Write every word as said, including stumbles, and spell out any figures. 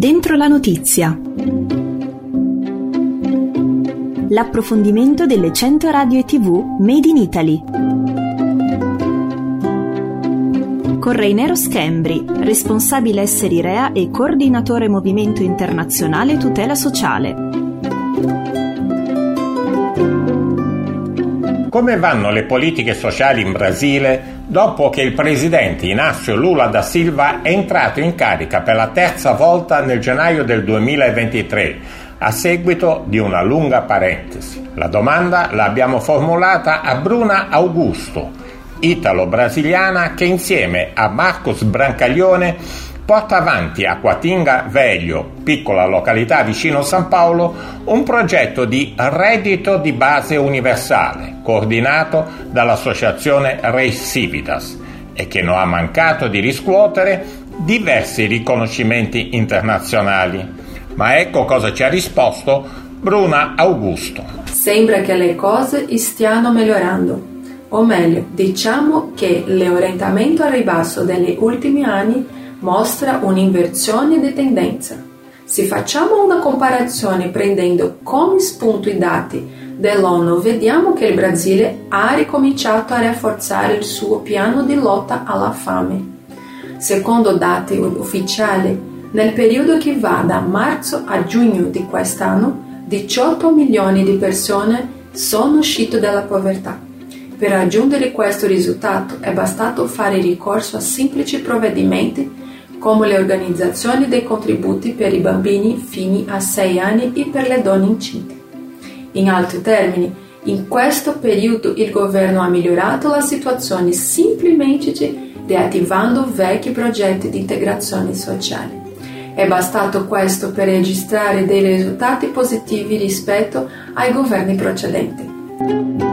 Dentro la notizia. L'approfondimento delle cento radio e tivù Made in Italy. Con Reinero Schembri, responsabile esseri Rea e coordinatore Movimento Internazionale Tutela Sociale. Come vanno le politiche sociali in Brasile dopo che il presidente Inácio Lula da Silva è entrato in carica per la terza volta nel gennaio del duemilaventitré, a seguito di una lunga parentesi? La domanda l'abbiamo formulata a Bruna Augusto, italo-brasiliana che insieme a Marcos Brancaglione porta avanti a Quatinga Velho, piccola località vicino San Paolo, un progetto di reddito di base universale, coordinato dall'associazione Res Civitas, e che non ha mancato di riscuotere diversi riconoscimenti internazionali. Ma ecco cosa ci ha risposto Bruna Augusto. Sembra che le cose stiano migliorando, o meglio, diciamo che l'orientamento al ribasso degli ultimi anni mostra un'inversione di tendenza. Se facciamo una comparazione prendendo come spunto i dati dell'ONU, vediamo che il Brasile ha ricominciato a rafforzare il suo piano di lotta alla fame. Secondo dati ufficiali, nel periodo che va da marzo a giugno di quest'anno, diciotto milioni di persone sono uscite dalla povertà. Per raggiungere questo risultato è bastato fare ricorso a semplici provvedimenti come le organizzazioni dei contributi per i bambini fino a sei anni e per le donne incinte. In altri termini, in questo periodo il governo ha migliorato la situazione semplicemente riattivando vecchi progetti di integrazione sociale. È bastato questo per registrare dei risultati positivi rispetto ai governi precedenti.